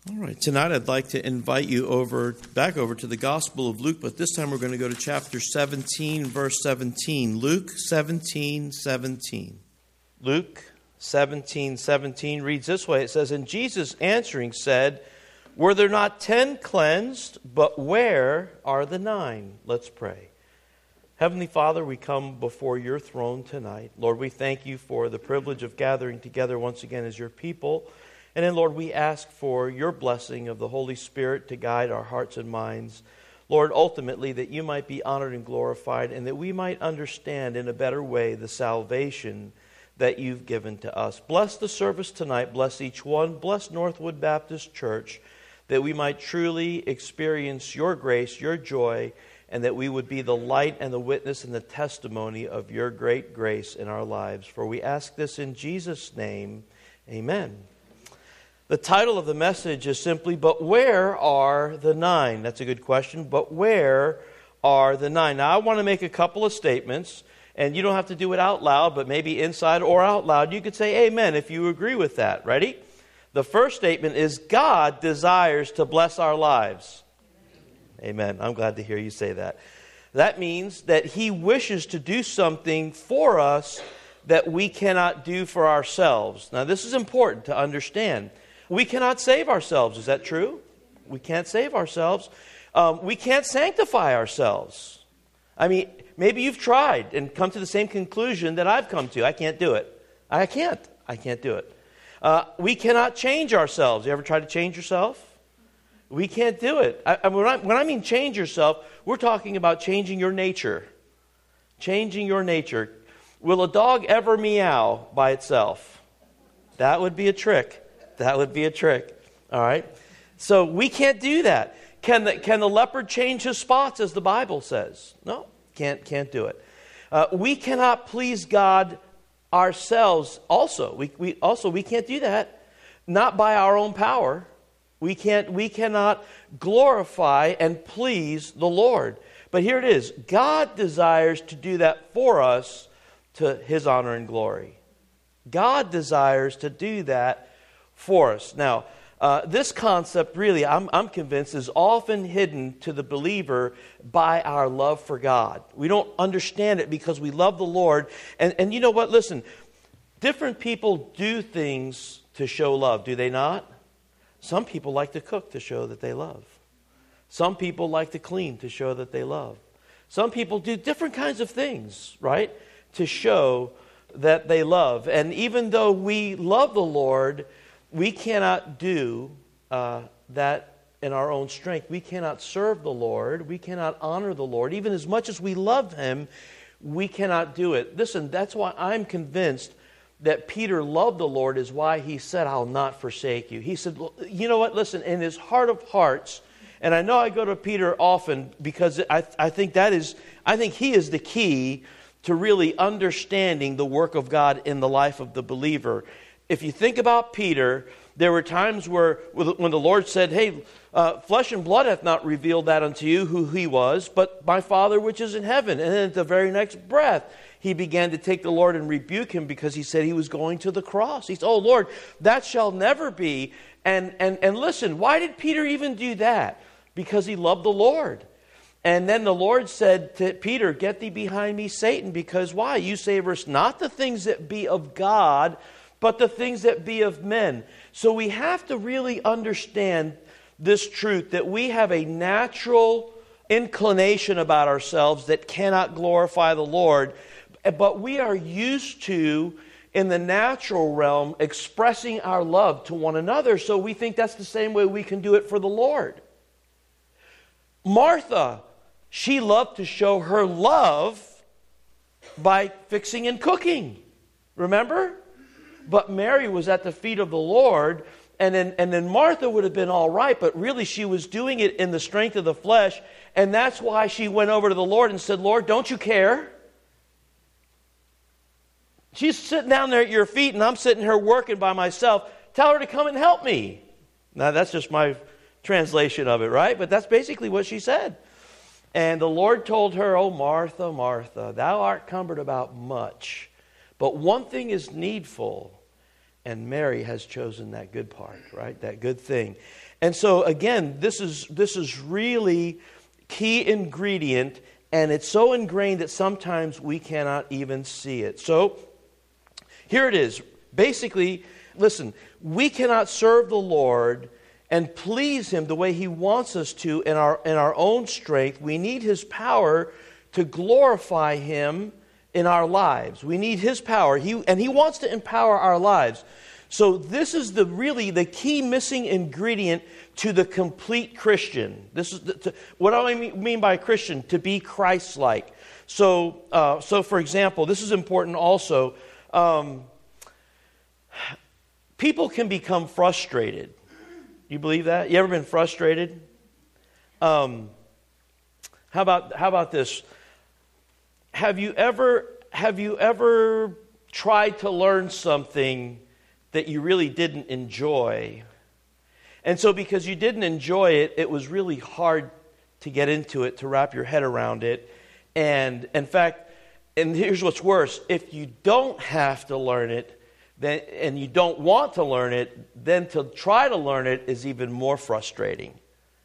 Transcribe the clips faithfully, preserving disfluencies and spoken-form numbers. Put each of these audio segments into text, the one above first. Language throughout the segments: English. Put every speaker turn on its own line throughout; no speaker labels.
All right, tonight I'd like to invite you over back over to the Gospel of Luke, but this time we're going to go to chapter seventeen, verse seventeen. Luke seventeen, seventeen. Luke seventeen, seventeen reads this way. It says, "And Jesus answering said, Were there not ten cleansed, but where are the nine?" Let's pray. Heavenly Father, we come before your throne tonight. Lord, we thank you for the privilege of gathering together once again as your people. And then, Lord, we ask for your blessing of the Holy Spirit to guide our hearts and minds. Lord, ultimately, that you might be honored and glorified, and that we might understand in a better way the salvation that you've given to us. Bless the service tonight. Bless each one. Bless Northwood Baptist Church, that we might truly experience your grace, your joy, and that we would be the light and the witness and the testimony of your great grace in our lives. For we ask this in Jesus' name. Amen. The title of the message is simply, But Where Are the Nine? That's a good question. But where are the nine? Now, I want to make a couple of statements, and you don't have to do it out loud, but maybe inside or out loud. You could say amen if you agree with that. Ready? The first statement is, God desires to bless our lives. Amen. I'm glad to hear you say that. That means that He wishes to do something for us that we cannot do for ourselves. Now, this is important to understand. We cannot save ourselves. Is that true? We can't save ourselves. Um, we can't sanctify ourselves. I mean, maybe you've tried and come to the same conclusion that I've come to. I can't do it. I can't. I can't do it. Uh, we cannot change ourselves. You ever tried to change yourself? We can't do it. I, I, when, I, when I mean change yourself, we're talking about changing your nature. Changing your nature. Will a dog ever meow by itself? That would be a trick. That would be a trick. All right? So we can't do that. Can the, can the leopard change his spots, as the Bible says? No, can't, can't do it. Uh, we cannot please God ourselves also. We, we also, we can't do that. Not by our own power. We can't, we cannot glorify and please the Lord. But here it is. God desires to do that for us to His honor and glory. God desires to do that for us. Now, uh, this concept really, I'm, I'm convinced, is often hidden to the believer by our love for God. We don't understand it because we love the Lord. And, and you know what? Listen, different people do things to show love, do they not? Some people like to cook to show that they love. Some people like to clean to show that they love. Some people do different kinds of things, right, to show that they love. And even though we love the Lord, we cannot do uh, that in our own strength. We cannot serve the Lord. We cannot honor the Lord. Even as much as we love Him, we cannot do it. Listen, that's why I'm convinced that Peter loved the Lord, is why he said, I'll not forsake you. He said, you know what, listen, in his heart of hearts, and I know I go to Peter often because I, I think that is, I think he is the key to really understanding the work of God in the life of the believer. If you think about Peter, there were times where when the Lord said, hey, uh, flesh and blood hath not revealed that unto you who He was, but my Father which is in heaven. And then at the very next breath, he began to take the Lord and rebuke him because he said he was going to the cross. He said, oh Lord, that shall never be. And, and, and listen, why did Peter even do that? Because he loved the Lord. And then the Lord said to Peter, get thee behind me, Satan, because why? You savorest not the things that be of God, but the things that be of men. So we have to really understand this truth that we have a natural inclination about ourselves that cannot glorify the Lord, but we are used to, in the natural realm, expressing our love to one another, so we think that's the same way we can do it for the Lord. Martha, she loved to show her love by fixing and cooking. Remember? But Mary was at the feet of the Lord, and then, and then Martha would have been all right, but really she was doing it in the strength of the flesh, and that's why she went over to the Lord and said, Lord, don't you care? She's sitting down there at your feet, and I'm sitting here working by myself. Tell her to come and help me. Now, that's just my translation of it, right? But that's basically what she said. And the Lord told her, oh, Martha, Martha, thou art cumbered about much, but one thing is needful, and Mary has chosen that good part, right? That good thing. And so again, this is this is really key ingredient, and it's so ingrained that sometimes we cannot even see it. So here it is. Basically, listen, we cannot serve the Lord and please Him the way He wants us to in our in our own strength. We need His power to glorify Him in our lives. We need His power. He and He wants to empower our lives. So this is the really the key missing ingredient to the complete Christian. This is the, to, what do I mean, mean by Christian? To be Christ-like. So, uh, so for example, this is important also. Um, people can become frustrated. You believe that? You ever been frustrated? Um, how about how about this? Have you ever have you ever tried to learn something that you really didn't enjoy? And so because you didn't enjoy it, it was really hard to get into it, to wrap your head around it. And in fact, and here's what's worse, if you don't have to learn it, then and you don't want to learn it, then to try to learn it is even more frustrating.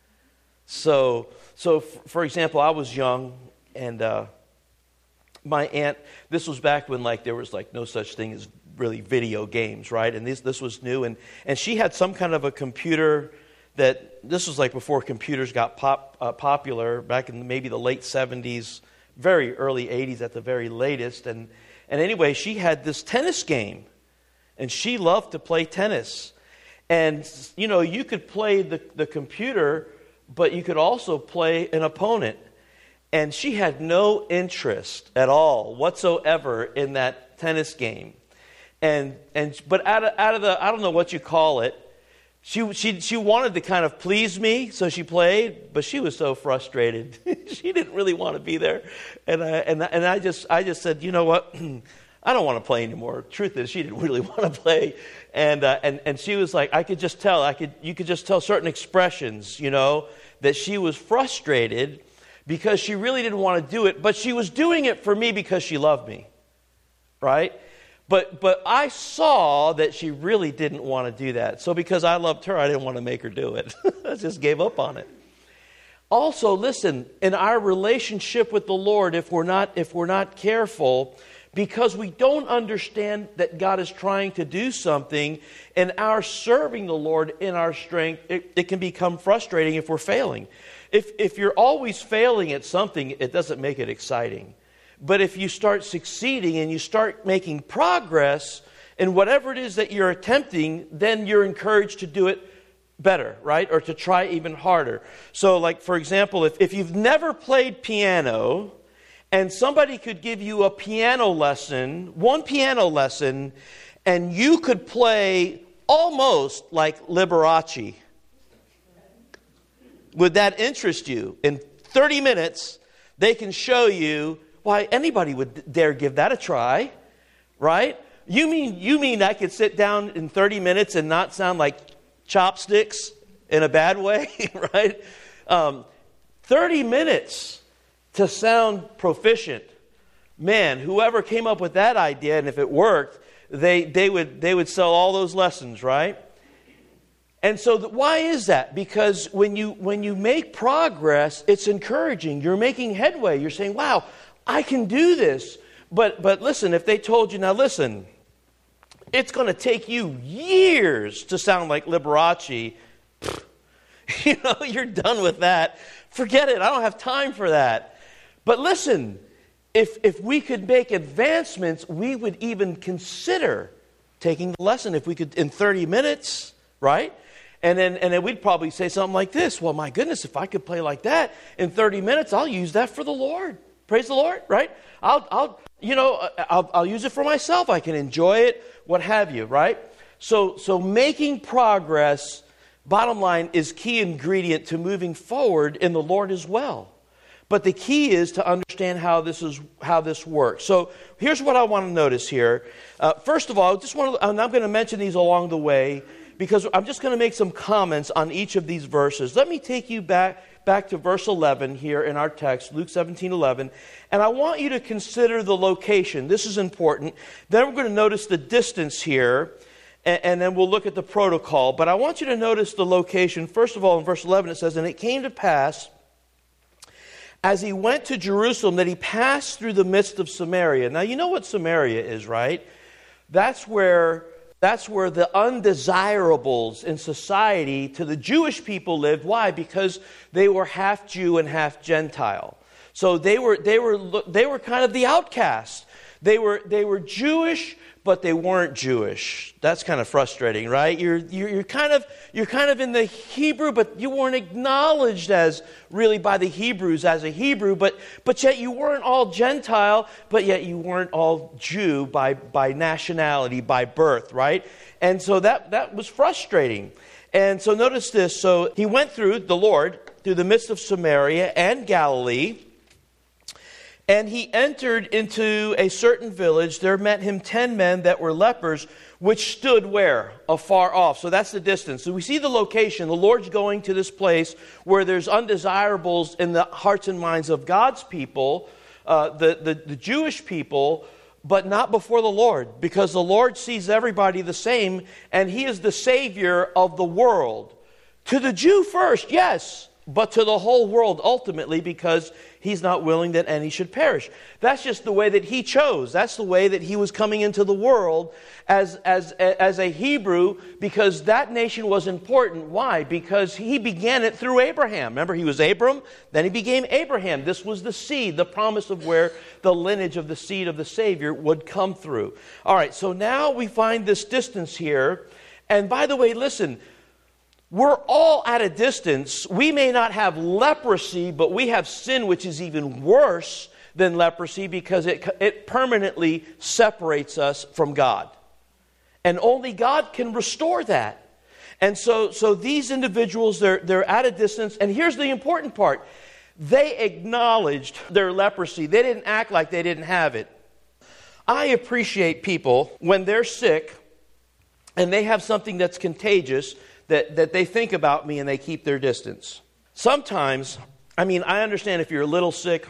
So, so f- for example, I was young, and uh, my aunt, this was back when like there was like no such thing as really video games, right? And this this was new, and and she had some kind of a computer that this was like before computers got pop uh, popular back in maybe the late seventies, very early eighties at the very latest, and and anyway, she had this tennis game, and she loved to play tennis, and you know you could play the the computer, but you could also play an opponent, and she had no interest at all whatsoever in that tennis game. And and but out of out of the I don't know what you call it, she she she wanted to kind of please me, so she played, but she was so frustrated. She didn't really want to be there, and I and and I just I just said, you know what, I don't want to play anymore. Truth is, she didn't really want to play, and uh, and and she was like, I could just tell, I could you could just tell certain expressions, you know, that she was frustrated because she really didn't want to do it, but she was doing it for me because she loved me, right? But but I saw that she really didn't want to do that. So because I loved her, I didn't want to make her do it. I just gave up on it. Also, listen, in our relationship with the Lord, if we're not if we're not careful, because we don't understand that God is trying to do something, and our serving the Lord in our strength, it, it can become frustrating if we're failing. If if you're always failing at something, it doesn't make it exciting. But if you start succeeding and you start making progress in whatever it is that you're attempting, then you're encouraged to do it better, right? Or to try even harder. So like, for example, if, if you've never played piano and somebody could give you a piano lesson, one piano lesson, and you could play almost like Liberace, would that interest you? In thirty minutes, they can show you. Why, anybody would dare give that a try, right? You mean you mean I could sit down in thirty minutes and not sound like chopsticks in a bad way, right? Um, thirty minutes to sound proficient. Man, whoever came up with that idea, and if it worked, they they would they would sell all those lessons, right? And so the, why is that? Because when you when you make progress, it's encouraging. You're making headway. You're saying, wow, I can do this. But but listen, if they told you, now listen, it's going to take you years to sound like Liberace, you know, you're done with that. Forget it. I don't have time for that. But listen, if if we could make advancements, we would even consider taking the lesson if we could in thirty minutes, right? And then and then we'd probably say something like this, well, my goodness, if I could play like that in thirty minutes, I'll use that for the Lord. Praise the Lord, right? I'll, I'll, you know, I'll, I'll use it for myself. I can enjoy it, what have you, right? So, so making progress, bottom line, is key ingredient to moving forward in the Lord as well. But the key is to understand how this is how this works. So here's what I want to notice here. Uh, first of all, just want to, and I'm going to mention these along the way because I'm just going to make some comments on each of these verses. Let me take you back. Back to verse eleven here in our text, Luke seventeen eleven. And I want you to consider the location. This is important. Then we're going to notice the distance here. and, and then we'll look at the protocol. But I want you to notice the location. First of all, in verse eleven it says, "And it came to pass, as he went to Jerusalem, that he passed through the midst of Samaria." Now, you know what Samaria is, right? That's where, that's where the undesirables in society to the Jewish people lived. Why? Because they were half Jew and half Gentile. So they were, they were, they were kind of the outcasts. They were, they were Jewish, but they weren't Jewish. That's kind of frustrating, right? You're, you're, you're kind of, you're kind of in the Hebrew, but you weren't acknowledged as really by the Hebrews as a Hebrew, but, but yet you weren't all Gentile, but yet you weren't all Jew by, by nationality, by birth, right? And so that, that was frustrating. And so notice this. So he went through, the Lord, through the midst of Samaria and Galilee, and he entered into a certain village. There met him ten men that were lepers, which stood where? Afar off. So that's the distance. So we see the location. The Lord's going to this place where there's undesirables in the hearts and minds of God's people, uh, the, the, the Jewish people, but not before the Lord. Because the Lord sees everybody the same, and he is the Savior of the world. To the Jew first, yes, but to the whole world ultimately, because he's not willing that any should perish. That's just the way that he chose. That's the way that he was coming into the world as, as, as a Hebrew, because that nation was important. Why? Because he began it through Abraham. Remember, he was Abram, then he became Abraham. This was the seed, the promise of where the lineage of the seed of the Savior would come through. All right, so now we find this distance here. And by the way, listen, we're all at a distance. We may not have leprosy, but we have sin, which is even worse than leprosy, because it, it permanently separates us from God. And only God can restore that. And so, so these individuals, they're, they're at a distance. And here's the important part. They acknowledged their leprosy. They didn't act like they didn't have it. I appreciate people when they're sick and they have something that's contagious, That, that they think about me and they keep their distance. Sometimes, I mean, I understand if you're a little sick,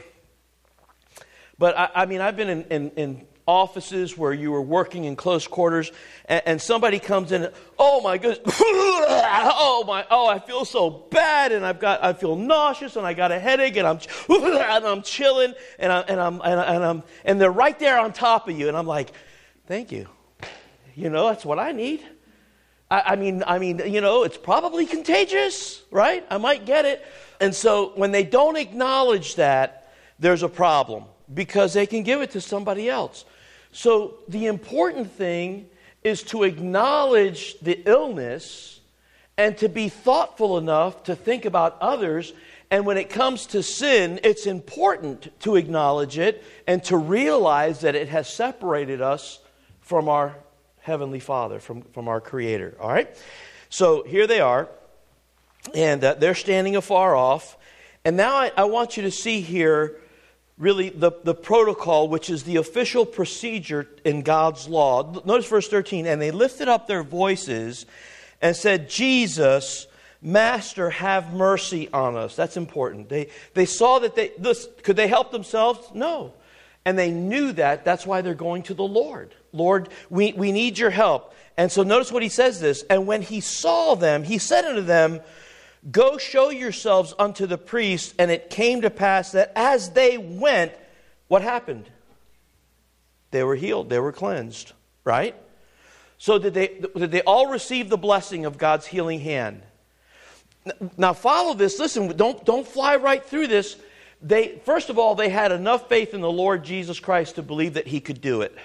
but I, I mean, I've been in, in, in offices where you were working in close quarters, and, and somebody comes in, oh my goodness, oh my, oh I feel so bad, and I've got, I feel nauseous, and I got a headache, and I'm, and I'm chilling, and I, and I'm, and, I, and I'm, and they're right there on top of you, and I'm like, thank you, you know, that's what I need. I mean, I mean, you know, it's probably contagious, right? I might get it. And so when they don't acknowledge that, there's a problem, because they can give it to somebody else. So the important thing is to acknowledge the illness and to be thoughtful enough to think about others. And when it comes to sin, it's important to acknowledge it and to realize that it has separated us from our Heavenly Father, from, from our Creator. All right? So here they are, and uh, they're standing afar off. And now I, I want you to see here really the, the protocol, which is the official procedure in God's law. Notice verse thirteen. And they lifted up their voices and said, Jesus, Master, have mercy on us. That's important. They, they saw that they, this, could they help themselves? No. And they knew that. That's why they're going to the Lord. Lord, we, we need your help. And so notice what he says this. And when he saw them, he said unto them, go show yourselves unto the priest. And it came to pass that as they went, what happened? They were healed. They were cleansed. Right? So did they, did they all receive the blessing of God's healing hand? Now follow this. Listen, don't, don't fly right through this. They, first of all, they had enough faith in the Lord Jesus Christ to believe that he could do it.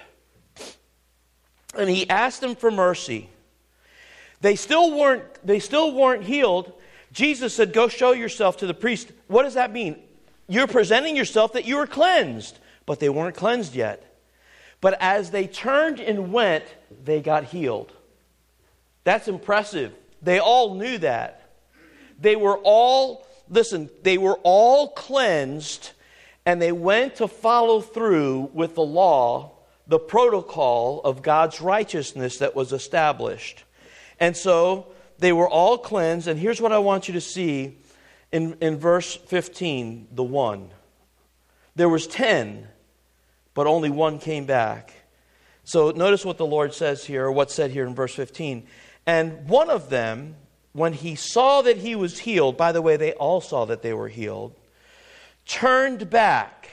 And he asked them for mercy. They still weren't, they still weren't healed. Jesus said, go show yourself to the priest. What does that mean? You're presenting yourself that you were cleansed. But they weren't cleansed yet. But as they turned and went, they got healed. That's impressive. They all knew that. They were all, listen, they were all cleansed, and they went to follow through with the law, the protocol of God's righteousness that was established. And so they were all cleansed. And here's what I want you to see in, in verse fifteen, the one. There was ten, but only one came back. So notice what the Lord says here, or what's said here in verse fifteen. And one of them, when he saw that he was healed, by the way, they all saw that they were healed, turned back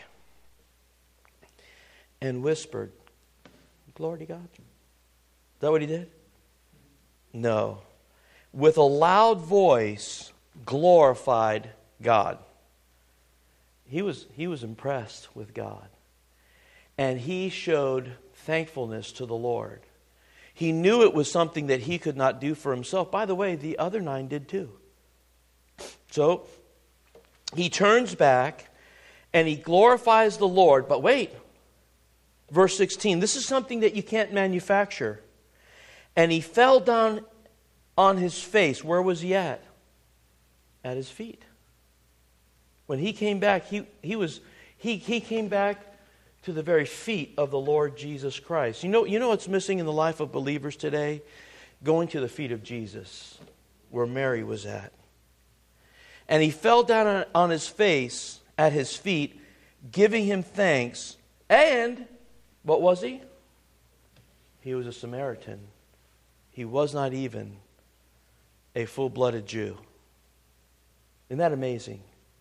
and whispered, "Glory to God." Is that what he did? No. With a loud voice, glorified God. He was, he was impressed with God. And he showed thankfulness to the Lord. He knew it was something that he could not do for himself. By the way, the other nine did too. So, he turns back and he glorifies the Lord. But wait, verse sixteen, this is something that you can't manufacture. And he fell down on his face. Where was he at? At his feet. When he came back, he, he was he, he came back to the very feet of the Lord Jesus Christ. You know, you know what's missing in the life of believers today? Going to the feet of Jesus, where Mary was at. And he fell down on, on his face at his feet, giving him thanks. And, what was he? He was a Samaritan. He was not even a full-blooded Jew. Isn't that amazing?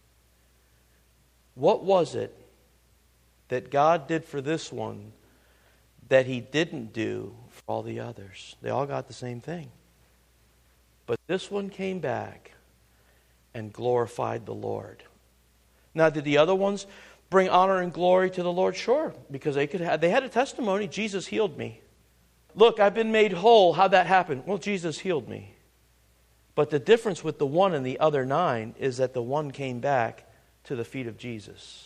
What was it that God did for this one that he didn't do for all the others? They all got the same thing. But this one came back and glorified the Lord. Now, did the other ones bring honor and glory to the Lord? Sure, because they could have, they had a testimony. Jesus healed me. Look, I've been made whole. How'd that happen? Well, Jesus healed me. But the difference with the one and the other nine is that the one came back to the feet of Jesus.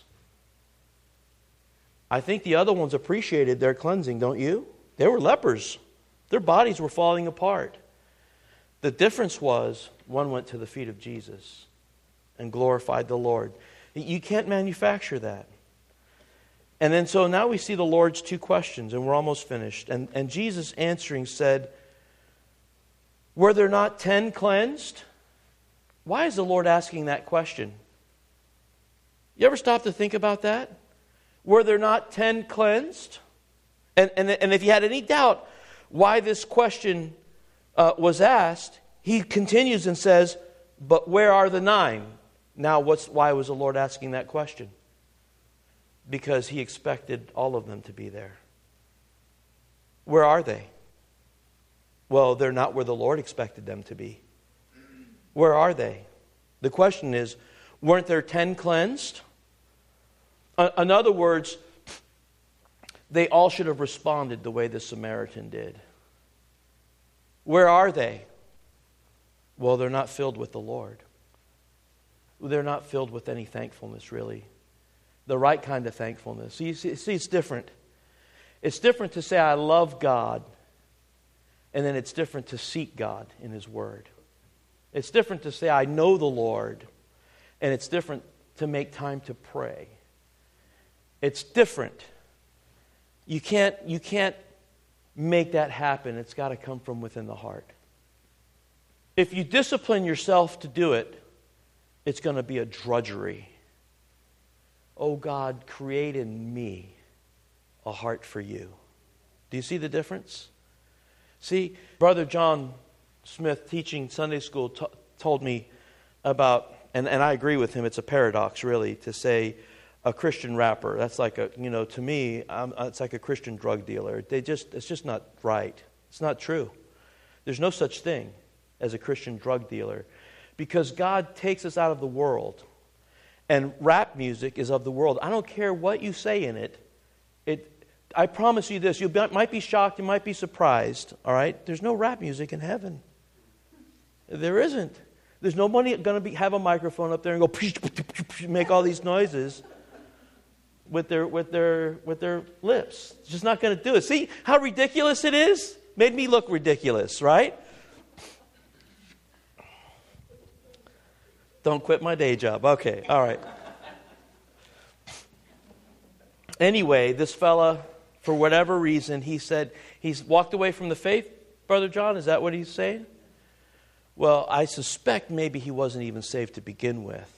I think the other ones appreciated their cleansing, don't you? They were lepers. Their bodies were falling apart. The difference was one went to the feet of Jesus and glorified the Lord. You can't manufacture that. And then so now we see the Lord's two questions, and we're almost finished. And, and Jesus answering said, "Were there not ten cleansed?" Why is the Lord asking that question? You ever stop to think about that? Were there not ten cleansed? And, and, and if you had any doubt why this question uh, was asked, he continues and says, "But where are the nine?" Now, what's, why was the Lord asking that question? Because he expected all of them to be there. Where are they? Well, they're not where the Lord expected them to be. Where are they? The question is, weren't there ten cleansed? In other words, they all should have responded the way the Samaritan did. Where are they? Well, they're not filled with the Lord. They're not filled with any thankfulness, really. The right kind of thankfulness. See, see, see, it's different. It's different to say, "I love God," and then it's different to seek God in His Word. It's different to say, "I know the Lord," and it's different to make time to pray. It's different. You can't, you can't make that happen. It's got to come from within the heart. If you discipline yourself to do it, it's going to be a drudgery. Oh God, create in me a heart for you. Do you see the difference? See, Brother John Smith, teaching Sunday school, t- told me about, and, and I agree with him, it's a paradox really, to say a Christian rapper. That's like a, you know, to me, I'm, it's like a Christian drug dealer. They just, it's just not right. It's not true. There's no such thing as a Christian drug dealer, because God takes us out of the world. And rap music is of the world. I don't care what you say in it. It, I promise you this. You might be shocked. You might be surprised. All right? There's no rap music in heaven. There isn't. There's nobody going to be have a microphone up there and go make all these noises with their with their with their lips. It's just not going to do it. See how ridiculous it is? Made me look ridiculous, right? Don't quit my day job. Okay, all right. Anyway, this fella, for whatever reason, he said he's walked away from the faith, Brother John. Is that what he's saying? Well, I suspect maybe he wasn't even saved to begin with.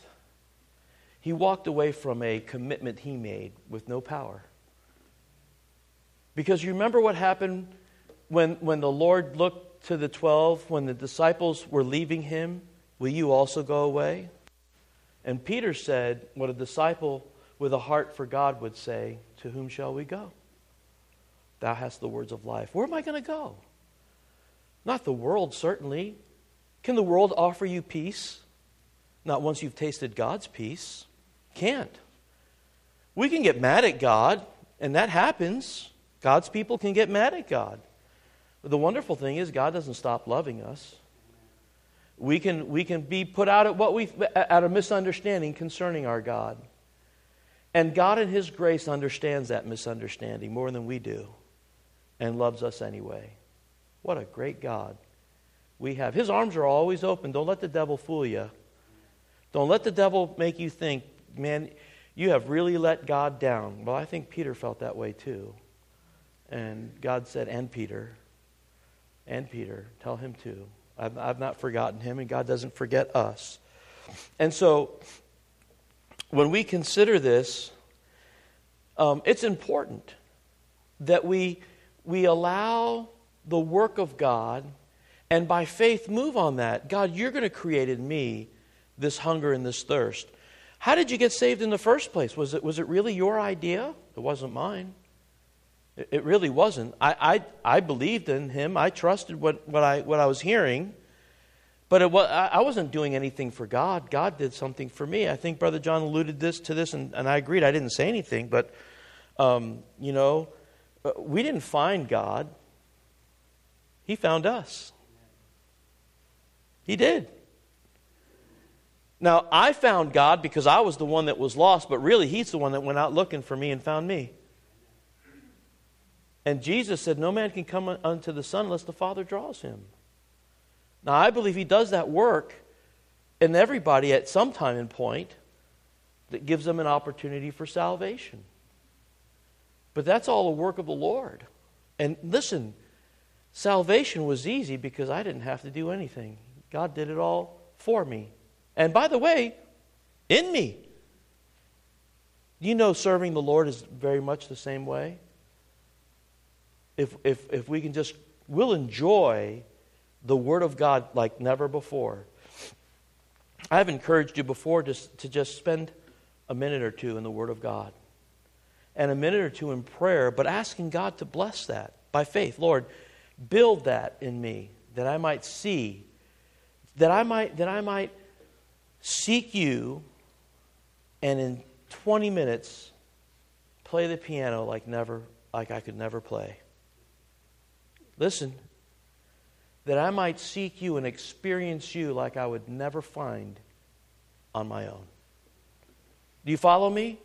He walked away from a commitment he made with no power. Because you remember what happened when, when the Lord looked to the twelve, when the disciples were leaving him, will you also go away? And Peter said what a disciple with a heart for God would say, to whom shall we go? Thou hast the words of life. Where am I going to go? Not the world, certainly. Can the world offer you peace? Not once you've tasted God's peace. Can't. We can get mad at God, and that happens. God's people can get mad at God. But the wonderful thing is God doesn't stop loving us. We can we can be put out at what we at a misunderstanding concerning our God. And God in His grace understands that misunderstanding more than we do and loves us anyway. What a great God we have. His arms are always open. Don't let the devil fool you. Don't let the devil make you think, man, you have really let God down. Well, I think Peter felt that way too. And God said, and Peter, and Peter, tell him too. I've, I've not forgotten him, and God doesn't forget us. And so, when we consider this, um, it's important that we we allow the work of God, and by faith move on that. God, you're going to create in me this hunger and this thirst. How did you get saved in the first place? Was it was it really your idea? It wasn't mine. It, it really wasn't. I, I I believed in Him. I trusted what, what I what I was hearing. But it was, I wasn't doing anything for God. God did something for me. I think Brother John alluded this to this, and, and I agreed. I didn't say anything, but, um, you know, we didn't find God. He found us. He did. Now, I found God because I was the one that was lost, but really He's the one that went out looking for me and found me. And Jesus said, no man can come unto the Son unless the Father draws him. Now, I believe He does that work in everybody at some time and point that gives them an opportunity for salvation. But that's all a work of the Lord. And listen, salvation was easy because I didn't have to do anything. God did it all for me. And by the way, in me. You know, serving the Lord is very much the same way. If if if we can just, we'll enjoy the Word of God like never before. I've encouraged you before to, to just spend a minute or two in the Word of God. And a minute or two in prayer, but asking God to bless that by faith. Lord, build that in me, that I might see, that I might that I might seek you, and in twenty minutes play the piano like never like I could never play. Listen, that I might seek you and experience you like I would never find on my own. Do you follow me?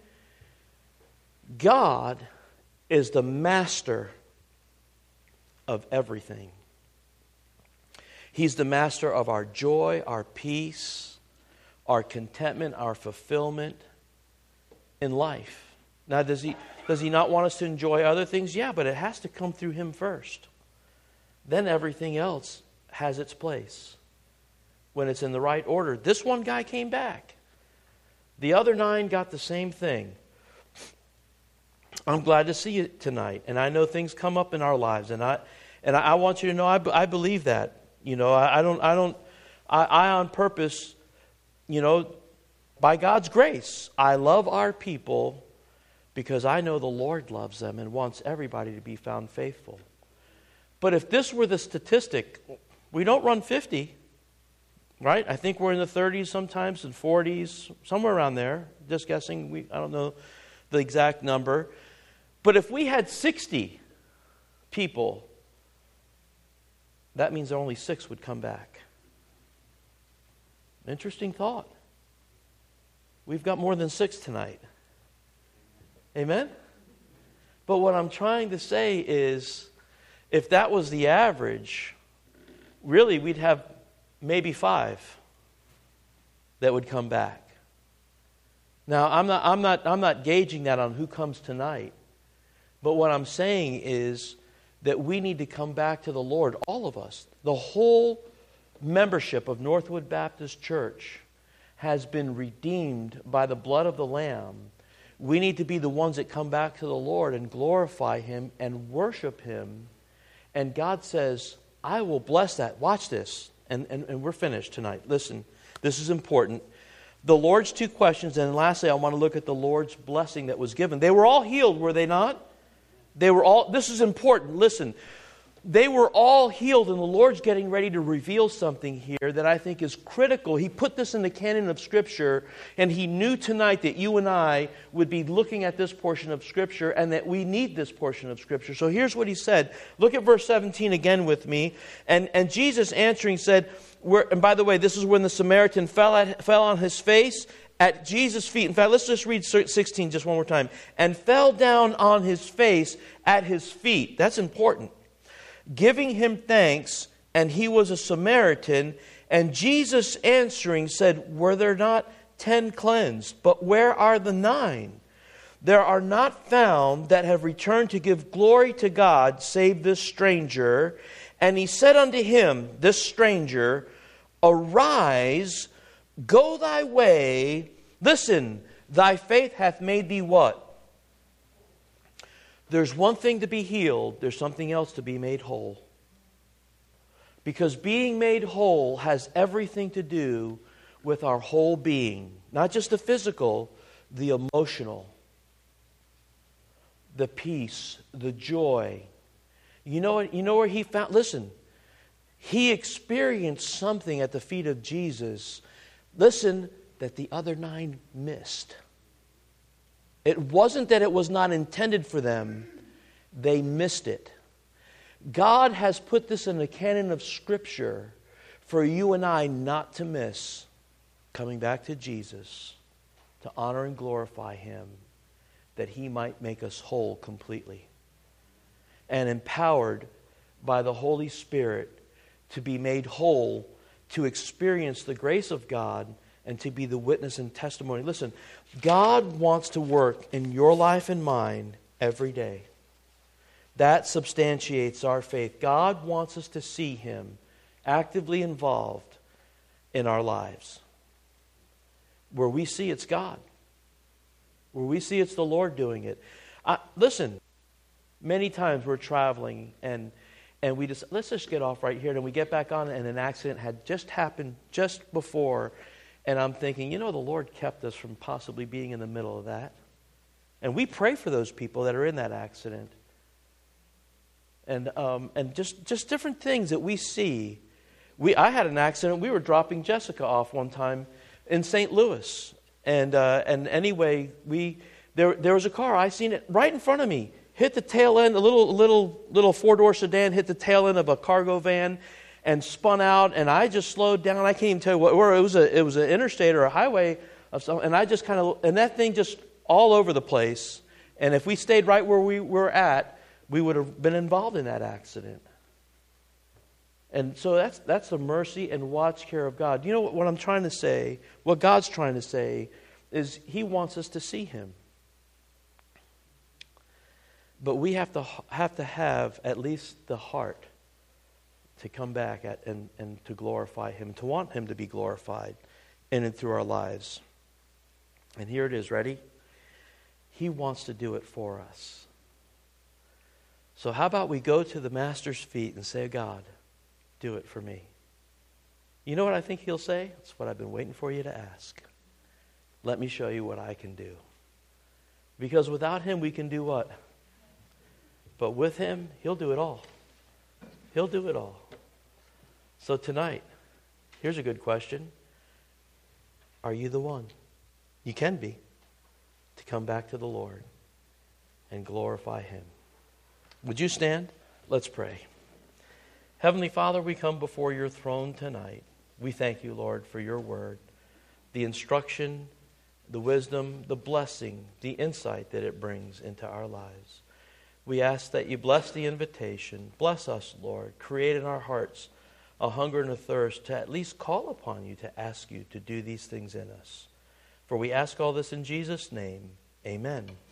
God is the master of everything. He's the master of our joy, our peace, our contentment, our fulfillment in life. Now, does he, does he not want us to enjoy other things? Yeah, but it has to come through Him first. Then everything else has its place when it's in the right order. This one guy came back. The other nine got the same thing. I'm glad to see you tonight. And I know things come up in our lives. And I and I, I want you to know I, I believe that. You know, I, I don't, I don't, I, I on purpose, you know, by God's grace, I love our people because I know the Lord loves them and wants everybody to be found faithful. But if this were the statistic, we don't run fifty, right? I think we're in the thirties sometimes and forties, somewhere around there. Just guessing, we I don't know the exact number. But if we had sixty people, that means only six would come back. Interesting thought. We've got more than six tonight. Amen? But what I'm trying to say is, if that was the average, really we'd have maybe five that would come back. Now, I'm not, I'm not, I'm not gauging that on who comes tonight. But what I'm saying is that we need to come back to the Lord, all of us. The whole membership of Northwood Baptist Church has been redeemed by the blood of the Lamb. we need to be the ones that come back to the Lord and glorify Him and worship Him. And God says, I will bless that. Watch this. And, and, and we're finished tonight. Listen, this is important. The Lord's two questions, and lastly, I want to look at the Lord's blessing that was given. They were all healed, were they not? They were all, this is important. Listen, they were all healed, and the Lord's getting ready to reveal something here that I think is critical. He put this in the canon of Scripture, and He knew tonight that you and I would be looking at this portion of Scripture and that we need this portion of Scripture. So here's what He said. Look at verse seventeen again with me. And, and Jesus answering said, where, and by the way, this is when the Samaritan fell, at, fell on his face at Jesus' feet. In fact, let's just read sixteen just one more time. And fell down on his face at His feet. That's important. Giving Him thanks, and he was a Samaritan. And Jesus answering said, were there not ten cleansed? But where are the nine? There are not found that have returned to give glory to God, save this stranger. And He said unto him, this stranger, arise, go thy way. Listen, thy faith hath made thee what? There's one thing to be healed. There's something else to be made whole. Because being made whole has everything to do with our whole being. Not just the physical, the emotional, the peace, the joy. You know what? You know where he found? Listen, he experienced something at the feet of Jesus. Listen, that the other nine missed. It wasn't that it was not intended for them. They missed it. God has put this in the canon of Scripture for you and I not to miss coming back to Jesus, to honor and glorify Him, that He might make us whole completely. And empowered by the Holy Spirit to be made whole, to experience the grace of God, and to be the witness and testimony. Listen, God wants to work in your life and mine every day. That substantiates our faith. God wants us to see Him actively involved in our lives. Where we see it's God. Where we see it's the Lord doing it. Uh, listen, many times we're traveling and and we just, let's just get off right here. And we get back on and an accident had just happened just before. And I'm thinking, you know, the Lord kept us from possibly being in the middle of that. And we pray for those people that are in that accident. And um, and just, just different things that we see. We I had an accident. We were dropping Jessica off one time in Saint Louis. And uh, and anyway, we there there was a car. I seen it right in front of me. Hit the tail end, a little little little four-door sedan hit the tail end of a cargo van and spun out, and I just slowed down. I can't even tell you what, or it was a it was an interstate or a highway of some, and I just kind of, and that thing just all over the place. And if we stayed right where we were at, we would have been involved in that accident. And so that's that's the mercy and watch care of God. You know what, what I'm trying to say, what God's trying to say is He wants us to see Him. But we have to have to have at least the heart to come back at and, and to glorify Him, to want Him to be glorified in and through our lives. And here it is, ready? He wants to do it for us. So how about we go to the Master's feet and say, God, do it for me. You know what I think He'll say? That's what I've been waiting for you to ask. Let me show you what I can do. Because without Him, we can do what? But with Him, He'll do it all. He'll do it all. So tonight, here's a good question. Are you the one? You can be. To come back to the Lord and glorify Him. Would you stand? Let's pray. Heavenly Father, we come before your throne tonight. We thank you, Lord, for your word, the instruction, the wisdom, the blessing, the insight that it brings into our lives. We ask that you bless the invitation. Bless us, Lord. Create in our hearts a hunger and a thirst to at least call upon you, to ask you to do these things in us. For we ask all this in Jesus' name. Amen.